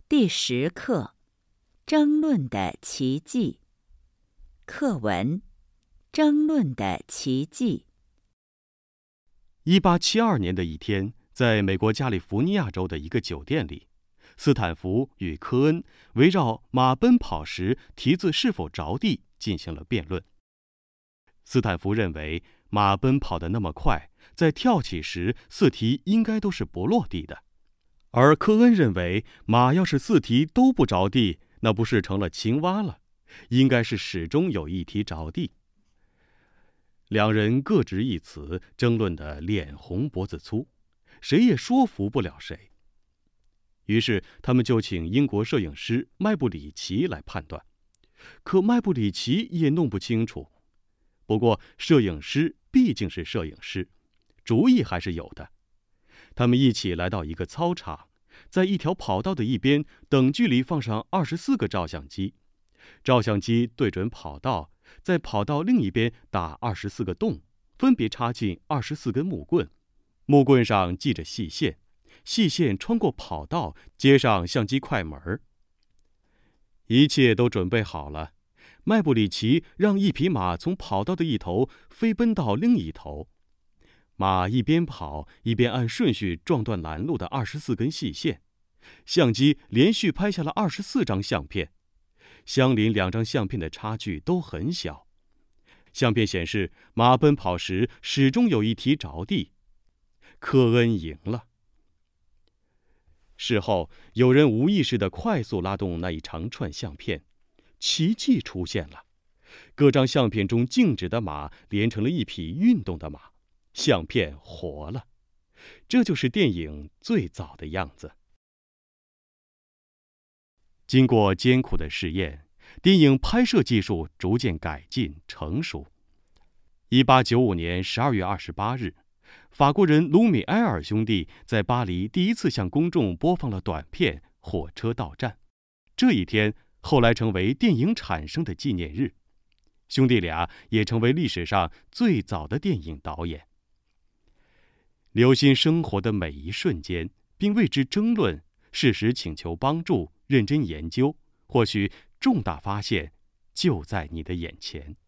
第10课：争论的奇迹。课文：争论的奇迹。 1872年的一天，在美国加利福尼亚州的一个酒店里，斯坦福与科恩围绕马奔跑时蹄子是否着地进行了辩论。斯坦福认为马奔跑得那么快，在跳起时四蹄应该都是不落地的，而科恩认为马要是四蹄都不着地，那不是成了青蛙了，应该是始终有一蹄着地。两人各执一词，争论得脸红脖子粗，谁也说服不了谁。于是他们就请英国摄影师麦布里奇来判断，可麦布里奇也弄不清楚。不过摄影师毕竟是摄影师，主意还是有的。他们一起来到一个操场，在一条跑道的一边等距离放上24个照相机，照相机对准跑道，在跑道另一边打24个洞，分别插进24根木棍，木棍上系着细线，细线穿过跑道，接上相机快门。一切都准备好了，麦布里奇让一匹马从跑道的一头飞奔到另一头，马一边跑一边按顺序撞断拦路的24根细线，相机连续拍下了24张相片，相邻2张相片的差距都很小。相片显示马奔跑时始终有一蹄着地，科恩赢了。事后有人无意识地快速拉动那一长串相片，奇迹出现了，各张相片中静止的马连成了一匹运动的马，相片活了。这就是电影最早的样子。经过艰苦的试验，电影拍摄技术逐渐改进成熟。1895年12月28日，法国人卢米埃尔兄弟在巴黎第一次向公众播放了短片《火车到站》。这一天后来成为电影产生的纪念日，兄弟俩也成为历史上最早的电影导演。留心生活的每一瞬间，并为之争论，适时请求帮助，认真研究，或许重大发现就在你的眼前。